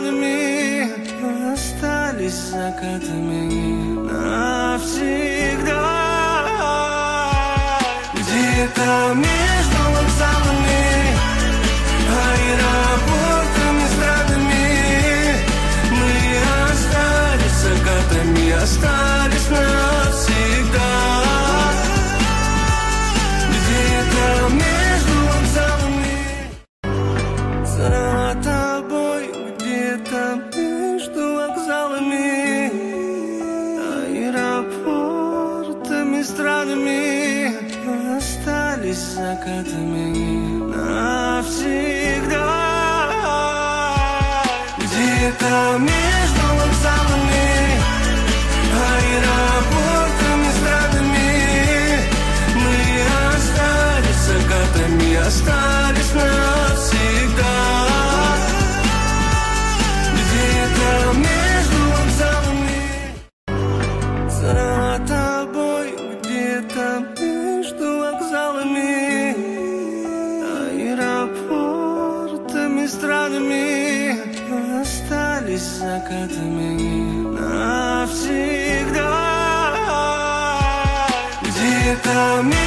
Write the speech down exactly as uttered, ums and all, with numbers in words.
эстрадами остались закатами навсегда. Где-то между вокзалами, аэропортами, эстрадами мы остались закатами, остались навсегда. Где-то между вокзалами за тобой, где-то между вокзалами, аэропортами, эстрадами остались закатами навсегда. Где-то между вокзалами, аэропортами, эстрадами мы остались закатами, остались навсегда. Где-то между вокзалами за тобой, где-то между вокзалами, аэропортами, эстрадами остались закатами навсегда. Где-то